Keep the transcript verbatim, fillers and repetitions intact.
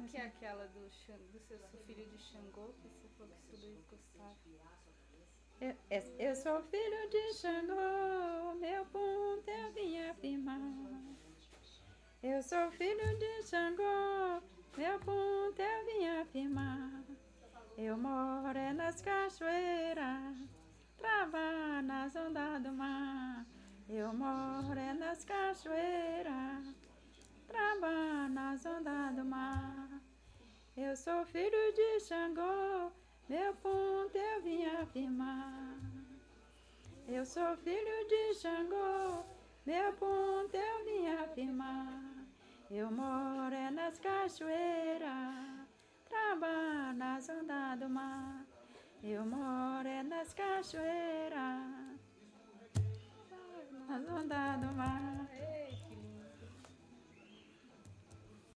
que é aquela do, Xan- do seu, seu filho de Xangô, que você falou que estudou e gostava? Eu, eu sou filho de Xangô, meu ponto eu vim afirmar. Eu sou filho de Xangô, meu ponto eu vim afirmar. Eu moro é nas cachoeiras, trabalho nas ondas do mar. Eu moro é nas cachoeiras, trabalho nas ondas do mar. Eu sou filho de Xangô, meu ponto eu vim afirmar. Eu sou filho de Xangô, meu ponto eu vim afirmar. Eu moro é nas cachoeiras, trabalho nas ondas do mar. Eu moro é nas cachoeiras, nas ondas do mar.